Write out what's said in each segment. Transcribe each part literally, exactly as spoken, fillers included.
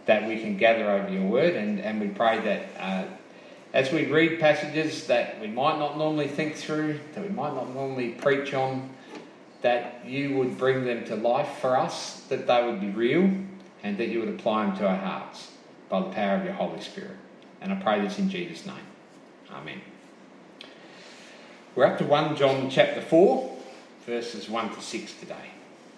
that we can gather over your word, and, and we pray that uh, as we read passages that we might not normally think through, that we might not normally preach on, that you would bring them to life for us, that they would be real, and that you would apply them to our hearts by the power of your Holy Spirit. And I pray this in Jesus' name. Amen. We're up to First John chapter four, verses one to six today.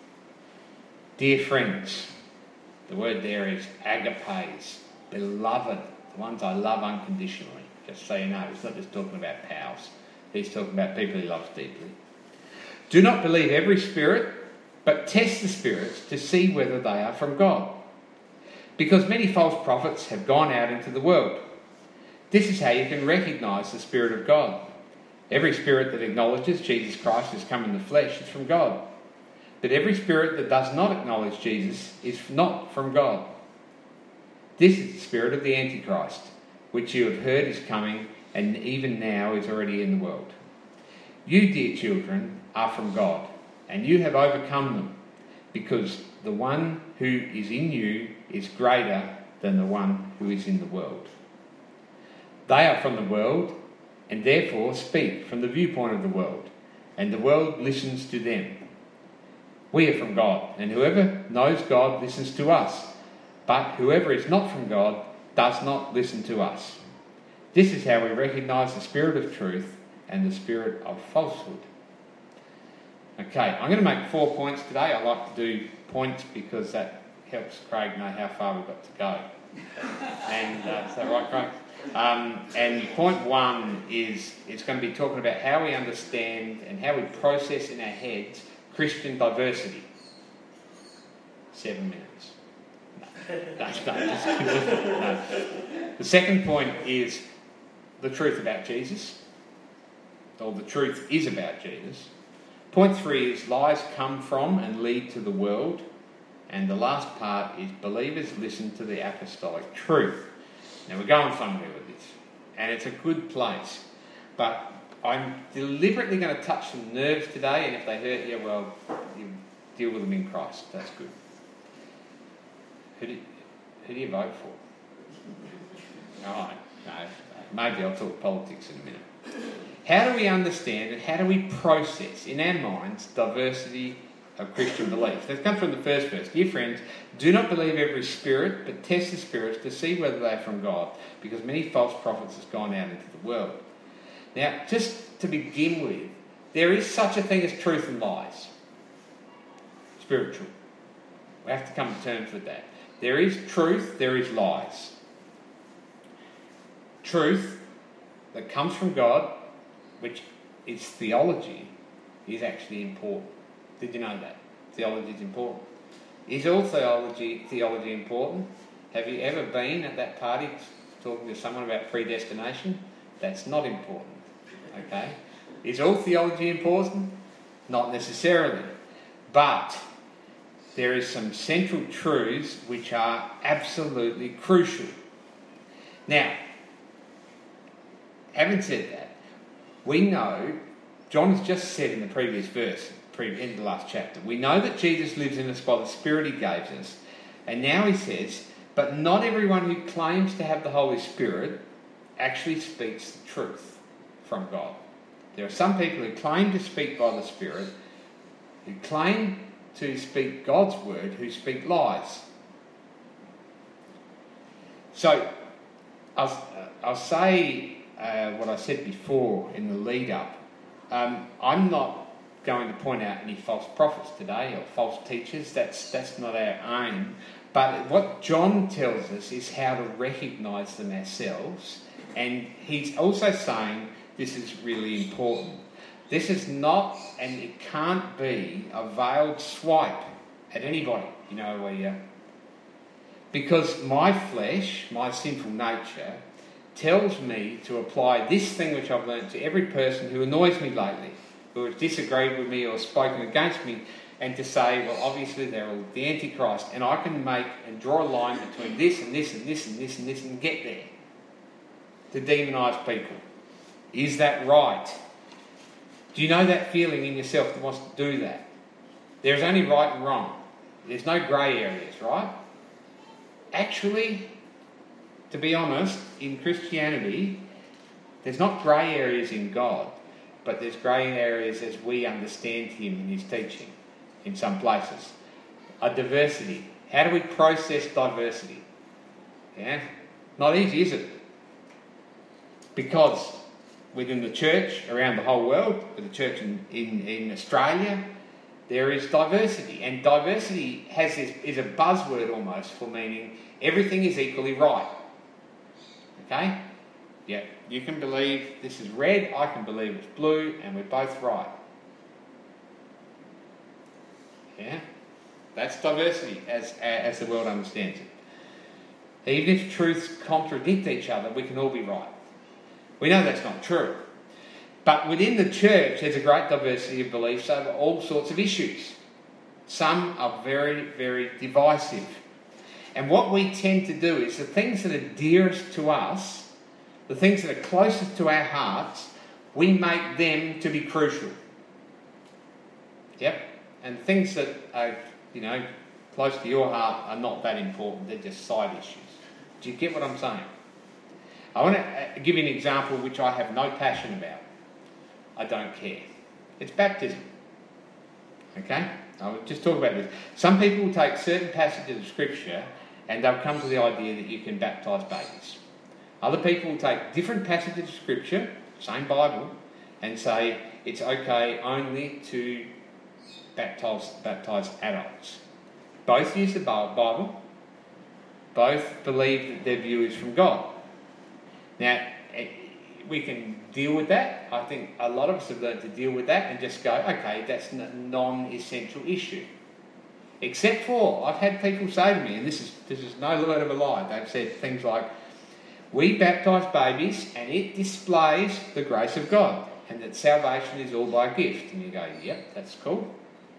Dear friends, the word there is agapes, beloved, the ones I love unconditionally. Just so you know, he's not just talking about pals. He's talking about people he loves deeply. Do not believe every spirit, but test the spirits to see whether they are from God. Because many false prophets have gone out into the world. This is how you can recognise the Spirit of God. Every spirit that acknowledges Jesus Christ has come in the flesh is from God. But every spirit that does not acknowledge Jesus is not from God. This is the spirit of the Antichrist, which you have heard is coming and even now is already in the world. You, dear children, are from God, and you have overcome them, because the one who is in you is greater than the one who is in the world. They are from the world, and therefore speak from the viewpoint of the world, and the world listens to them. We are from God, and whoever knows God listens to us, but whoever is not from God does not listen to us. This is how we recognise the spirit of truth and the spirit of falsehood. Okay, I'm going to make four points today. I like to do points because that helps Craig know how far we've got to go. And uh, is that right, Craig? Um, and point one is it's going to be talking about how we understand and how we process in our heads Christian diversity. Seven minutes. No, no, no, just, no. The second point is the truth about Jesus, or the truth is about Jesus. Point three is lies come from and lead to the world. And the last part is believers listen to the apostolic truth. Now we're going somewhere with this, and it's a good place. But I'm deliberately going to touch some nerves today, and if they hurt you, well, you deal with them in Christ. That's good. Who do you, who do you vote for? All right, no, maybe I'll talk politics in a minute. How do we understand and how do we process in our minds diversity of Christian belief? That comes from the first verse. Dear friends, do not believe every spirit, but test the spirits to see whether they are from God, because many false prophets have gone out into the world. Now, just to begin with, there is such a thing as truth and lies. Spiritual. We have to come to terms with that. There is truth, there is lies. Truth that comes from God, which is theology, is actually important. Did you know that? Theology is important. Is all theology theology important? Have you ever been at that party talking to someone about predestination? That's not important. Okay? Is all theology important? Not necessarily. But there is some central truths which are absolutely crucial. Now, having said that, we know, John has just said in the previous verse, in the last chapter, we know that Jesus lives in us by the Spirit he gave us. And now he says, but not everyone who claims to have the Holy Spirit actually speaks the truth from God. There are some people who claim to speak by the Spirit, who claim to speak God's word, who speak lies. So, I'll, I'll say uh, what I said before in the lead up. Um, I'm not going to point out any false prophets today or false teachers. That's that's not our aim. But what John tells us is how to recognise them ourselves. And he's also saying this is really important. This is not, and it can't be, a veiled swipe at anybody, you know, where you... Because my flesh, my sinful nature, tells me to apply this thing which I've learned to every person who annoys me lately, who has disagreed with me or spoken against me, and to say, well, obviously they're all the Antichrist, and I can make and draw a line between this and this and this and this and this and get there. To demonise people. Is that right? Do you know that feeling in yourself that wants to do that? There's only right and wrong. There's no grey areas, right? actually, to be honest, in Christianity, there's not grey areas in God, but there's grey areas as we understand Him and His teaching in some places. A diversity. How do we process diversity? Yeah? Not easy, is it? Because within the church around the whole world, with the church in, in, in Australia, there is diversity. And diversity has this, is a buzzword almost for meaning everything is equally right. Okay? Yeah, you can believe this is red, I can believe it's blue, and we're both right. Yeah? That's diversity as, as the world understands it. Even if truths contradict each other, we can all be right. We know that's not true. But within the church, there's a great diversity of beliefs over all sorts of issues. Some are very, very divisive. And what we tend to do is the things that are dearest to us, the things that are closest to our hearts, we make them to be crucial. Yep. And things that are, you know, close to your heart are not that important. They're just side issues. Do you get what I'm saying? I want to give you an example which I have no passion about. I don't care. It's baptism. Okay? I'll just talk about this. Some people will take certain passages of Scripture and they'll come to the idea that you can baptise babies. Other people will take different passages of Scripture, same Bible, and say it's okay only to baptise, baptise adults. Both use the Bible. Both believe that their view is from God. Now, we can deal with that. I think a lot of us have learned to deal with that and just go, okay, that's a non-essential issue. Except for, I've had people say to me, and this is this is no word of a lie, they've said things like, we baptise babies and it displays the grace of God and that salvation is all by gift. And you go, yep, that's cool.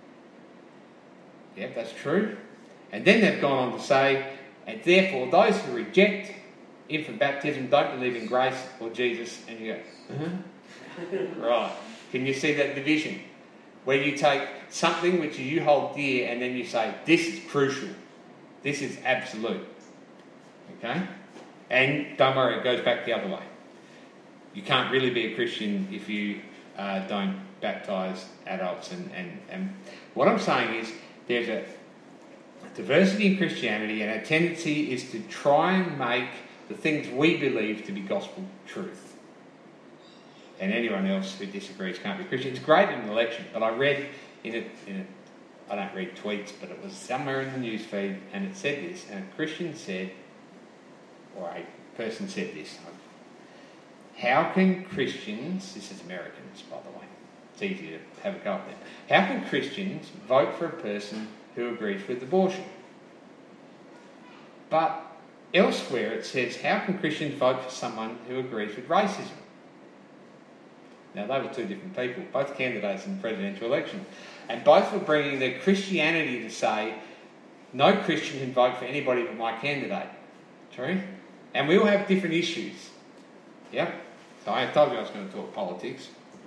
Yep, that's true. And then they've gone on to say, and therefore those who reject infant baptism don't believe in grace or Jesus. And you go, uh-huh. Right. Can you see that division? Where you take something which you hold dear and then you say, this is crucial. This is absolute. Okay? And don't worry, it goes back the other way. You can't really be a Christian if you uh, don't baptise adults. And, and, and what I'm saying is there's a diversity in Christianity, and a tendency is to try and make the things we believe to be gospel truth. And anyone else who disagrees can't be Christian. It's great in an election, but I read in a, in a I don't read tweets, but it was somewhere in the news feed, and it said this, and a Christian said, or a person said this, how can Christians, this is Americans by the way, it's easy to have a go at them, how can Christians vote for a person who agrees with abortion? But elsewhere it says, how can Christians vote for someone who agrees with racism? Now, they were two different people, both candidates in the presidential election. And both were bringing their Christianity to say, no Christian can vote for anybody but my candidate. True? And we all have different issues. Yeah? So I told you I was going to talk politics.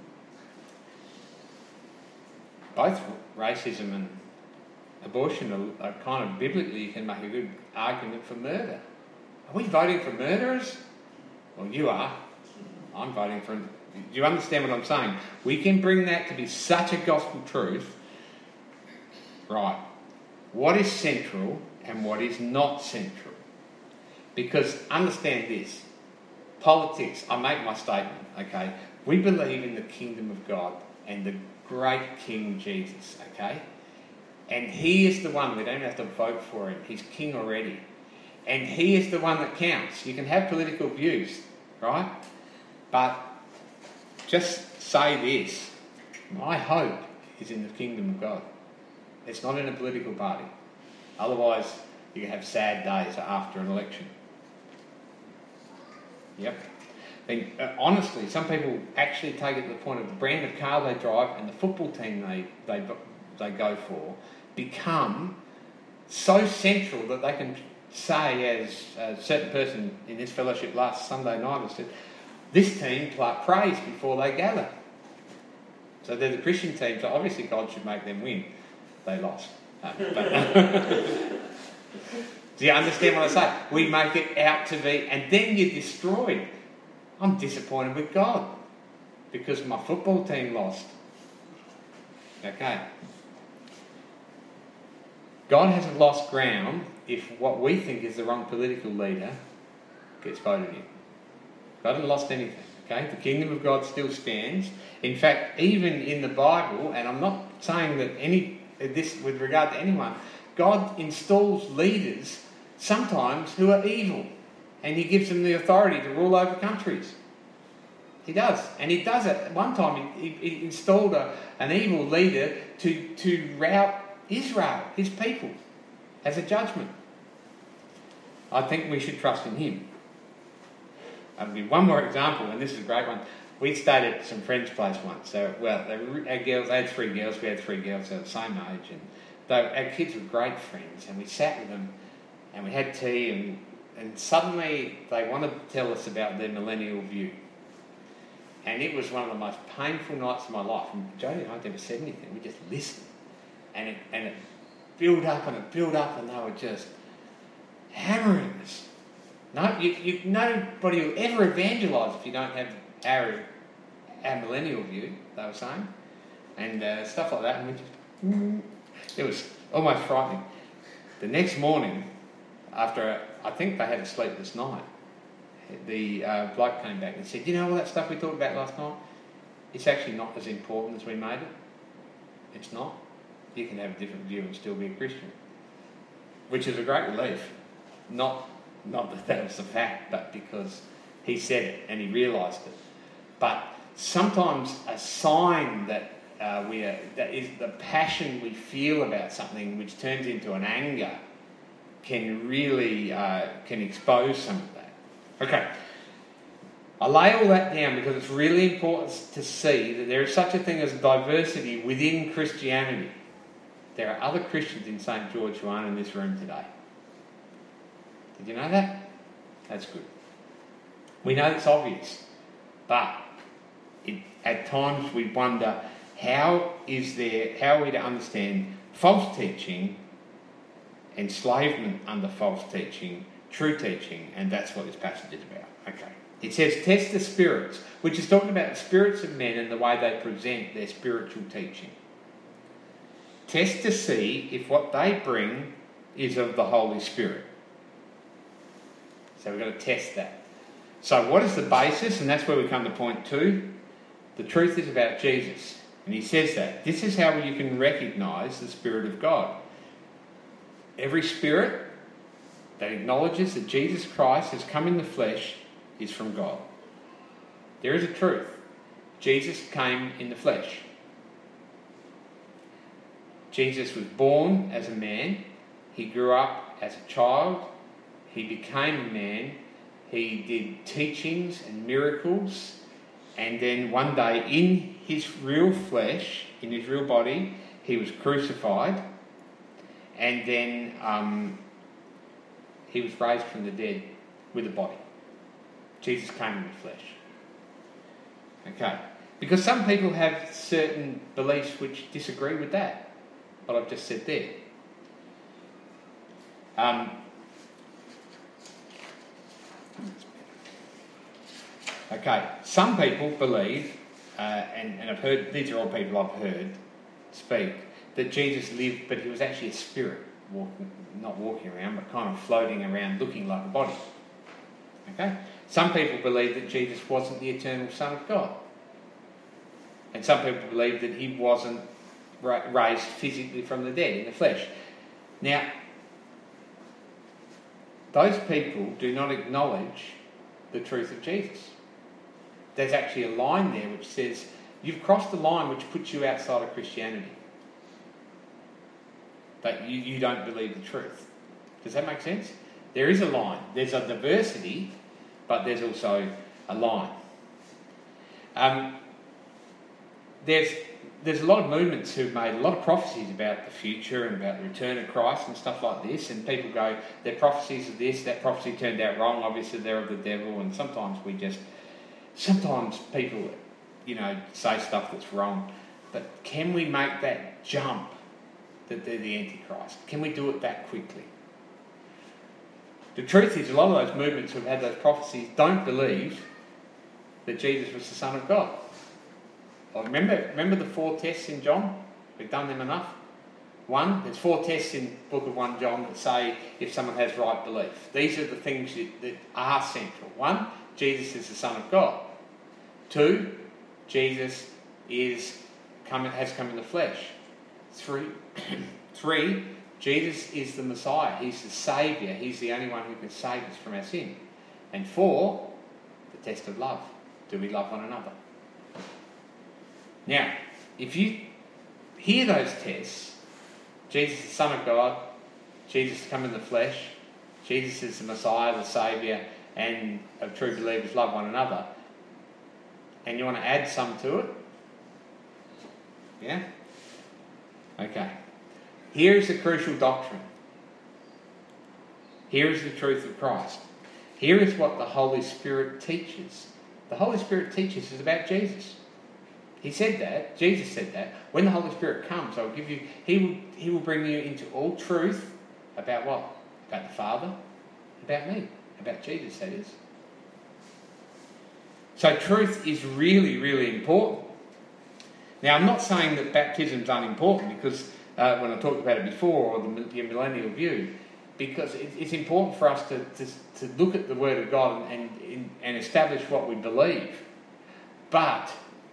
Both racism and abortion are, are kind of biblically, you can make a good argument for murder. Are we voting for murderers? Well, you are. I'm voting for... Do you understand what I'm saying? We can bring that to be such a gospel truth. Right. What is central and what is not central? Because understand this. Politics, I make my statement, okay? We believe in the kingdom of God and the great King Jesus, okay? And he is the one, we don't have to vote for him. He's king already. And he is the one that counts. You can have political views, right? But just say this. My hope is in the kingdom of God. It's not in a political party. Otherwise, you can have sad days after an election. Yep. And, uh, honestly, some people actually take it to the point of the brand of car they drive and the football team they, they, they go for become so central that they can say, as a certain person in this fellowship last Sunday night has said, this team prays before they gather. So they're the Christian team, so obviously God should make them win. They lost. Uh, but, Do you understand what I say? We make it out to be, and then you're destroyed. I'm disappointed with God because my football team lost. Okay. God hasn't lost ground if what we think is the wrong political leader gets voted in. God hasn't lost anything. Okay, the kingdom of God still stands. In fact, even in the Bible, and I'm not saying that any this with regard to anyone, God installs leaders sometimes who are evil, and He gives them the authority to rule over countries. He does, and He does it. At one time, He, he installed a, an evil leader to to rout Israel, His people, as a judgment. I think we should trust in Him. I'll give you one more example, and this is a great one. We stayed at some friends' place once. So, well, our girls, they had three girls, we had three girls, they were the same age, and they, our kids were great friends, and we sat with them, and we had tea, and, and suddenly they wanted to tell us about their millennial view. And it was one of the most painful nights of my life. And Jodie and I never said anything, we just listened. And it, and it built up and it built up, and they were just hammering us. No, you, you, nobody will ever evangelise if you don't have our, our millennial view, they were saying, and uh, stuff like that. And we just, mm, it was almost frightening. The next morning, after I think they had a sleepless night, the uh, bloke came back and said, "You know all that stuff we talked about last night? It's actually not as important as we made it. It's not. You can have a different view and still be a Christian," which is a great relief. Not. Not that that was the fact, but because he said it and he realised it. But sometimes a sign that uh, we are, that is the passion we feel about something, which turns into an anger, can really uh, can expose some of that. Okay, I lay all that down because it's really important to see that there is such a thing as diversity within Christianity. There are other Christians in Saint George who aren't in this room today. Did you know that? That's good. We know it's obvious, but it, at times we wonder how is there, how are we to understand false teaching, enslavement under false teaching, true teaching, and that's what this passage is about. Okay. It says, test the spirits, which is talking about the spirits of men and the way they present their spiritual teaching. Test to see if what they bring is of the Holy Spirit. So we've got to test that. So what is the basis? And that's where we come to point two. The truth is about Jesus. And he says that. This is how you can recognise the Spirit of God. Every spirit that acknowledges that Jesus Christ has come in the flesh is from God. There is a truth. Jesus came in the flesh. Jesus was born as a man. He grew up as a child. He became a man, he did teachings and miracles, and then one day in his real flesh, in his real body, he was crucified, and then um, he was raised from the dead with a body. Jesus came in the flesh. Okay, because some people have certain beliefs which disagree with that, what I've just said there. Um, Okay, some people believe, uh, and, and I've heard, these are all people I've heard speak, that Jesus lived, but he was actually a spirit, walking, not walking around, but kind of floating around looking like a body. Okay? Some people believe that Jesus wasn't the eternal Son of God. And some people believe that he wasn't ra- raised physically from the dead, in the flesh. Now, those people do not acknowledge the truth of Jesus. There's actually a line there which says, you've crossed the line which puts you outside of Christianity. But you, you don't believe the truth. Does that make sense? There is a line. There's a diversity, but there's also a line. Um, there's there's a lot of movements who've made a lot of prophecies about the future and about the return of Christ and stuff like this, and people go, their prophecies of this, that prophecy turned out wrong, obviously they're of the devil, and sometimes we just, sometimes people, you know, say stuff that's wrong, but can we make that jump that they're the Antichrist? Can we do it that quickly? The truth is, a lot of those movements who've had those prophecies don't believe that Jesus was the Son of God. Well, remember, remember the four tests in John? We've done them enough. One, there's four tests in the book of First John that say if someone has right belief. These are the things that, that are central. One, Jesus is the Son of God. Two, Jesus is come, has come in the flesh. Three, three, Jesus is the Messiah. He's the Saviour. He's the only one who can save us from our sin. And four, the test of love. Do we love one another? Now, if you hear those tests, Jesus is the Son of God, Jesus has come in the flesh, Jesus is the Messiah, the Saviour, and of true believers love one another, and you want to add some to it? Yeah? Okay. Here is the crucial doctrine. Here is the truth of Christ. Here is what the Holy Spirit teaches. The Holy Spirit teaches is about Jesus. He said that, Jesus said that, when the Holy Spirit comes, I'll give you, he will, he will bring you into all truth about what? About the Father, about me, about Jesus, that is. So truth is really, really important. Now, I'm not saying that baptism's unimportant, because uh, when I talked about it before, or the, the millennial view, because it, it's important for us to, to, to look at the Word of God and, and, and establish what we believe. But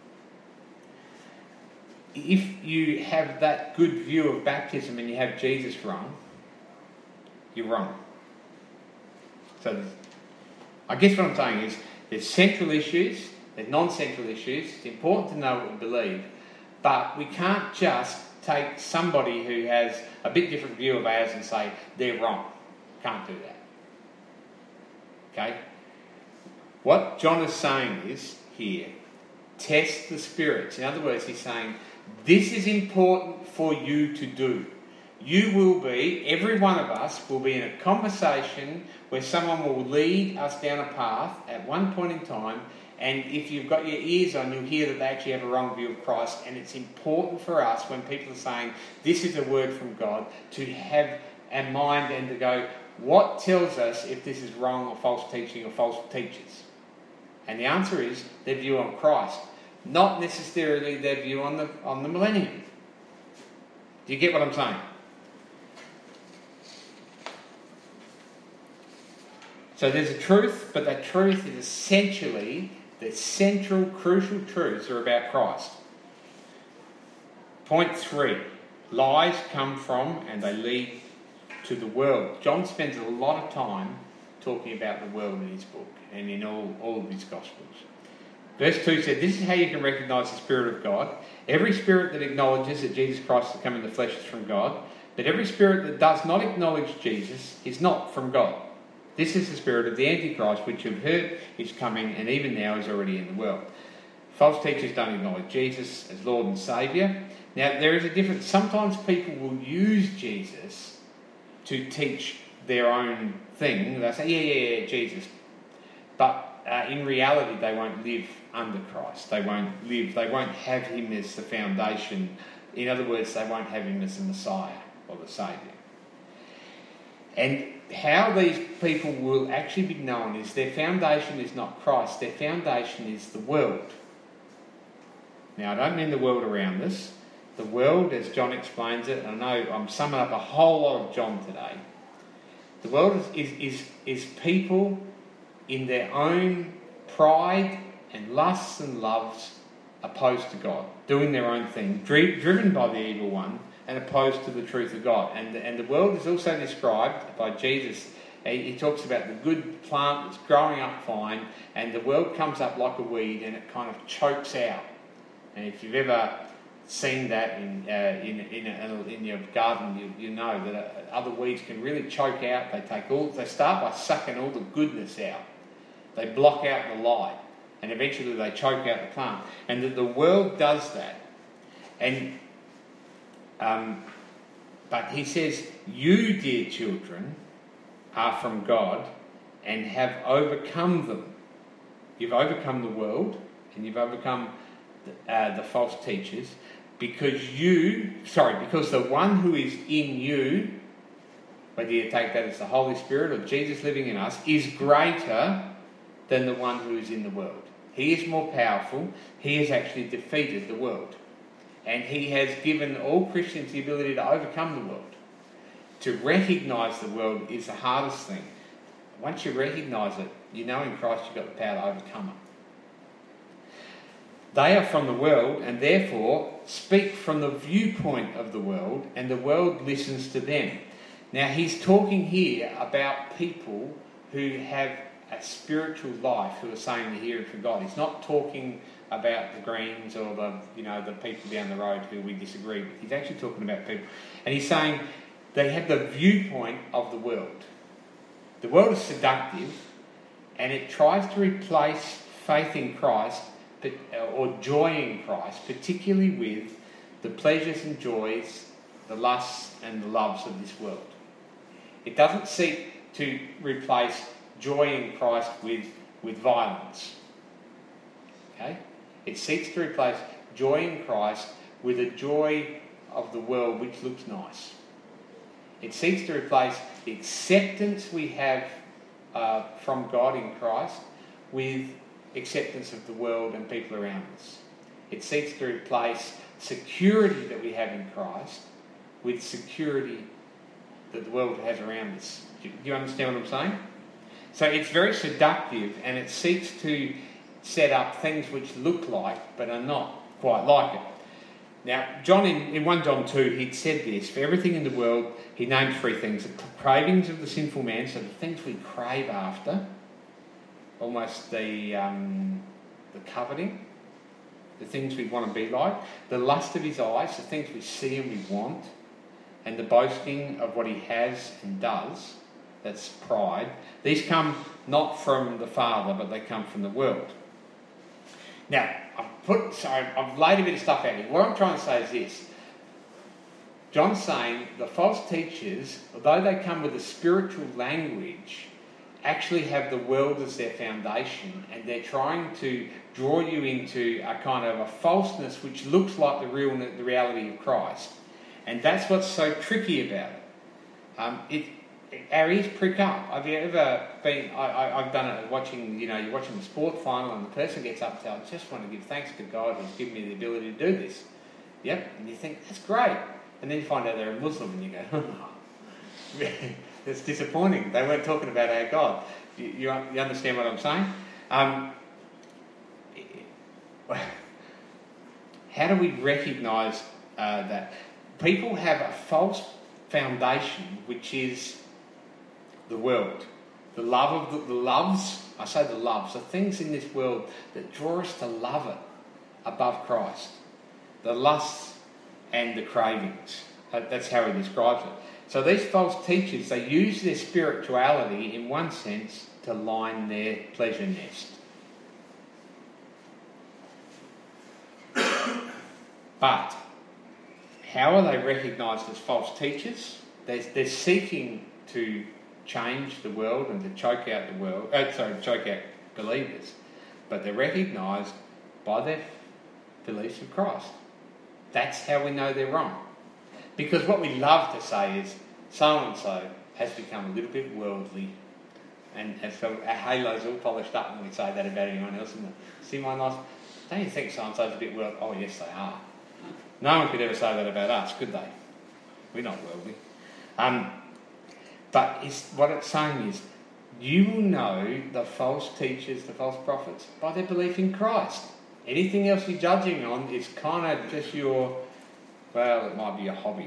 if you have that good view of baptism and you have Jesus wrong, you're wrong. So I guess what I'm saying is there's central issues, there's non-central issues. It's important to know what we believe, but we can't just take somebody who has a bit different view of ours and say they're wrong. Can't do that. Okay? What John is saying is here, test the spirits. In other words, he's saying this is important for you to do. You will be, every one of us will be in a conversation where someone will lead us down a path at one point in time, and if you've got your ears on, you'll hear that they actually have a wrong view of Christ. And it's important for us, when people are saying this is a word from God, to have a mind and to go, what tells us if this is wrong or false teaching or false teachers? And the answer is their view on Christ, not necessarily their view on the on the millennium. Do you get what I'm saying? So there's a truth, but that truth is essentially the central, crucial truths are about Christ. Point three, lies come from and they lead to the world. John spends a lot of time talking about the world in his book and in all, all of his Gospels. Verse two said, this is how you can recognise the Spirit of God. Every spirit that acknowledges that Jesus Christ has come in the flesh is from God, but every spirit that does not acknowledge Jesus is not from God. This is the spirit of the Antichrist, which you've heard is coming and even now is already in the world. False teachers don't acknowledge Jesus as Lord and Saviour. Now, there is a difference. Sometimes people will use Jesus to teach their own thing. They'll say, yeah, yeah, yeah, Jesus. But uh, in reality, they won't live under Christ. They won't live, they won't have him as the foundation. In other words, they won't have him as the Messiah or the Saviour. And how these people will actually be known is their foundation is not Christ, their foundation is the world. Now, I don't mean the world around us. The world, as John explains it, and I know I'm summing up a whole lot of John today. The world is, is, is, is people in their own pride and lusts and loves opposed to God, doing their own thing, dri- driven by the evil one, and opposed to the truth of God. And, and the world is also described by Jesus. He, he talks about the good plant that's growing up fine, and the world comes up like a weed and it kind of chokes out. And if you've ever seen that in uh, in in, a, in your garden, you, you know that uh, other weeds can really choke out. They take all. They start by sucking all the goodness out. They block out the light, and eventually they choke out the plant. And that the world does that. And Um, but he says, you, dear children, are from God and have overcome them. You've overcome the world and you've overcome the, uh, the false teachers because you, sorry, because the one who is in you whether you take that as the Holy Spirit or Jesus living in us, is greater than the one who is in the world. He is more powerful. He has actually defeated the world. And he has given all Christians the ability to overcome the world. To recognise the world is the hardest thing. Once you recognise it, you know in Christ you've got the power to overcome it. They are from the world and therefore speak from the viewpoint of the world, and the world listens to them. Now he's talking here about people who have a spiritual life, who are saying they're hearing from God. He's not talking about the Greens or the you know the people down the road who we disagree with. He's actually talking about people, and he's saying they have the viewpoint of the world. The world is seductive, and it tries to replace faith in Christ or joy in Christ, particularly with the pleasures and joys, the lusts and the loves of this world. It doesn't seek to replace joy in Christ with, with violence. Okay? It seeks to replace joy in Christ with a joy of the world which looks nice. It seeks to replace the acceptance we have uh, from God in Christ with acceptance of the world and people around us. It seeks to replace security that we have in Christ with security that the world has around us. Do you understand what I'm saying? So it's very seductive, and it seeks to set up things which look like but are not quite like it. Now, John, in, in First John two, he'd said this: for everything in the world, he named three things: the cravings of the sinful man, so the things we crave after, almost the um, the coveting, the things we want to be like, the lust of his eyes, the things we see and we want, and the boasting of what he has and does, that's pride. These come not from the Father, but they come from the world. Now, I've put, sorry, I've laid a bit of stuff out here. What I'm trying to say is this. John's saying the false teachers, although they come with a spiritual language, actually have the world as their foundation, and they're trying to draw you into a kind of a falseness which looks like the real, the reality of Christ. And that's what's so tricky about it. Um, it our ears prick up. Have you ever been, I, I, I've done it watching, you know, you're watching the sport final and the person gets up and says, I just want to give thanks to God who's given me the ability to do this. Yep. And you think, that's great. And then you find out they're a Muslim and you go, oh, it's disappointing. They weren't talking about our God. You, you, you understand what I'm saying? Um, how do we recognise uh, that? People have a false foundation, which is the world. The love of the, the loves, I say the loves, the things in this world that draw us to love it above Christ. The lusts and the cravings. That's how he describes it. So these false teachers, they use their spirituality in one sense to line their pleasure nest. But how are they recognised as false teachers? They're, they're seeking to change the world and to choke out the world, uh, sorry, choke out believers, but they're recognised by their beliefs of Christ. That's how we know they're wrong. Because what we love to say is, so-and-so has become a little bit worldly, and, and so our halo's all polished up when we say that about anyone else. And see my nice, don't you think so-and-so's a bit worldly? Oh yes, they are. No one could ever say that about us, could they? We're not worldly. Um, but it's, what it's saying is, you will know the false teachers, the false prophets, by their belief in Christ. Anything else you're judging on is kind of just your, well, it might be a hobby.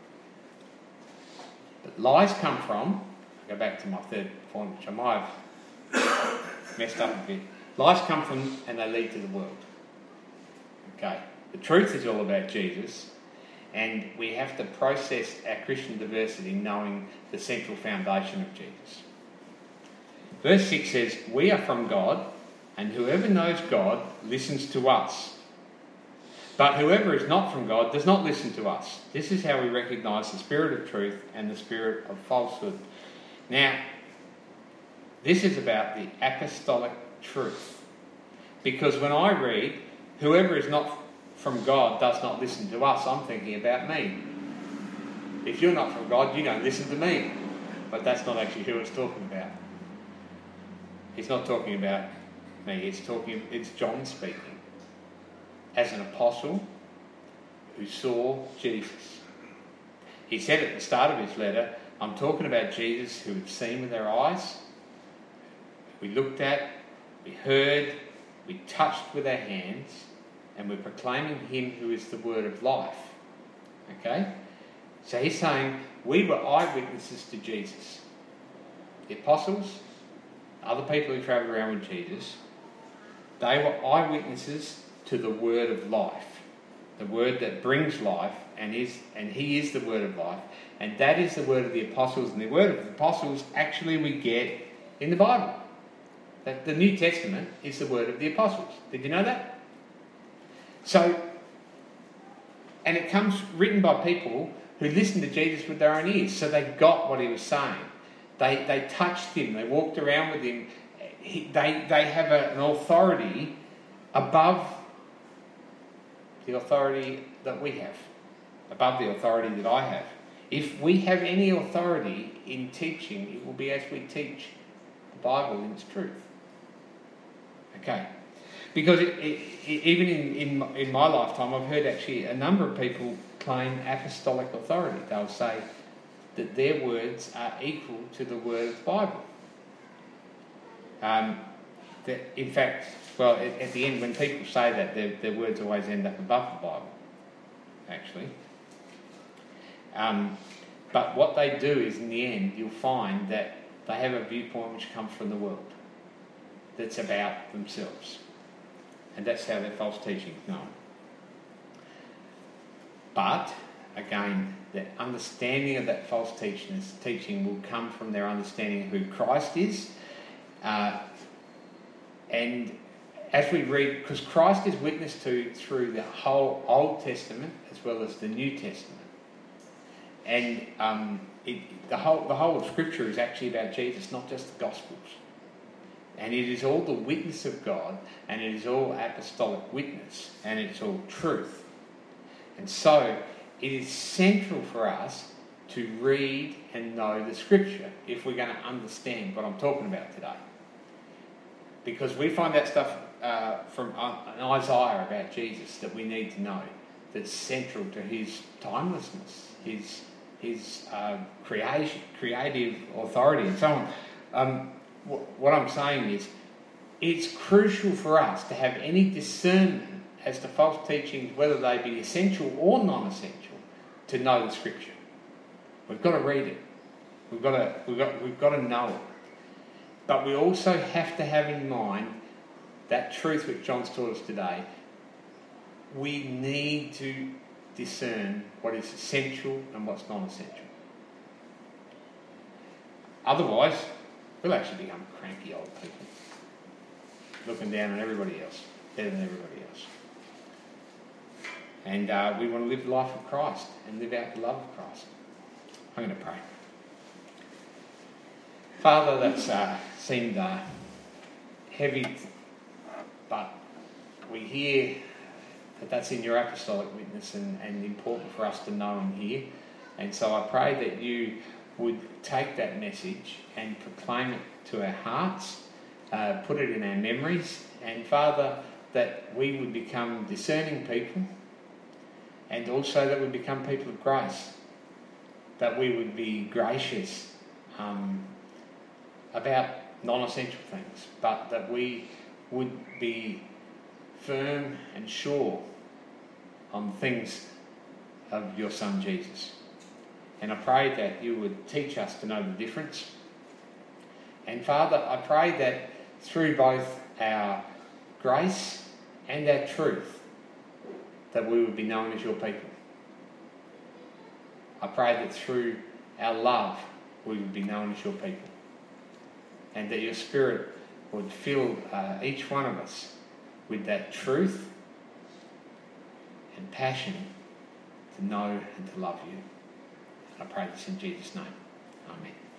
But lies come from, I'll go back to my third point, which I might have messed up a bit. Lies come from, and they lead to the world. Okay. The truth is all about Jesus, and we have to process our Christian diversity knowing the central foundation of Jesus. Verse six says, we are from God, and whoever knows God listens to us. But whoever is not from God does not listen to us. This is how we recognise the spirit of truth and the spirit of falsehood. Now, this is about the apostolic truth. Because when I read, whoever is not from God does not listen to us, I'm thinking about me. If you're not from God, you don't listen to me. but that's not actually who it's talking about. He's not talking about me. It's talking. It's John speaking as an apostle who saw Jesus. He said at the start of his letter, I'm talking about Jesus who we've seen with our eyes, we looked at, we heard, we touched with our hands, and we're proclaiming him who is the word of life. Okay? So he's saying we were eyewitnesses to Jesus. The apostles, other people who travelled around with Jesus, they were eyewitnesses to the word of life. The word that brings life, and is and he is the word of life. And that is the word of the apostles. And the word of the apostles actually we get in the Bible. That the New Testament is the word of the apostles. Did you know that? So, and it comes written by people who listened to Jesus with their own ears. So they got what he was saying. They they touched him. They walked around with him. He, they, they have a, an authority above the authority that we have, above the authority that I have. If we have any authority in teaching, it will be as we teach the Bible in its truth. Okay. Because it, it, it, even in, in, in my lifetime, I've heard actually a number of people claim apostolic authority. They'll say that their words are equal to the word of the Bible. Um, that in fact, well, at, at the end, when people say that, their, their words always end up above the Bible, actually. Um, but what they do is, in the end, you'll find that they have a viewpoint which comes from the world, that's about themselves. And that's how their false teaching is known. But, again, the understanding of that false teaching, teaching will come from their understanding of who Christ is. Uh, and as we read, because Christ is witnessed to through the whole Old Testament as well as the New Testament. And um, it, the whole the whole of Scripture is actually about Jesus, not just the Gospels. And it is all the witness of God, and it is all apostolic witness, and it's all truth. And so it is central for us to read and know the Scripture if we're going to understand what I'm talking about today. Because we find that stuff uh, from uh, Isaiah about Jesus that we need to know, that's central to his timelessness, his his uh, creation, creative authority, and so on. Um, wh- what I'm saying is, it's crucial for us to have any discernment as to false teachings, whether they be essential or non-essential, to know the Scripture. We've got to read it. We've got to we've got we've got to know it. But we also have to have in mind that truth which John's taught us today. We need to discern what is essential and what's non-essential. Otherwise, we'll actually become cranky old people, looking down on everybody else, better than everybody else. And uh, we want to live the life of Christ and live out the love of Christ. I'm going to pray. Father, that's uh, seemed uh, heavy, but we hear that that's in your apostolic witness and, and important for us to know and hear. And so I pray that you would take that message and proclaim it to our hearts, uh, put it in our memories, and Father, that we would become discerning people, and also that we become people of grace, that we would be gracious um, about non-essential things, but that we would be firm and sure on things of your Son Jesus. And I pray that you would teach us to know the difference. And Father, I pray that through both our grace and our truth, that we would be known as your people. I pray that through our love, we would be known as your people. And that your Spirit would fill uh, each one of us with that truth and passion to know and to love you. And I pray this in Jesus' name. Amen.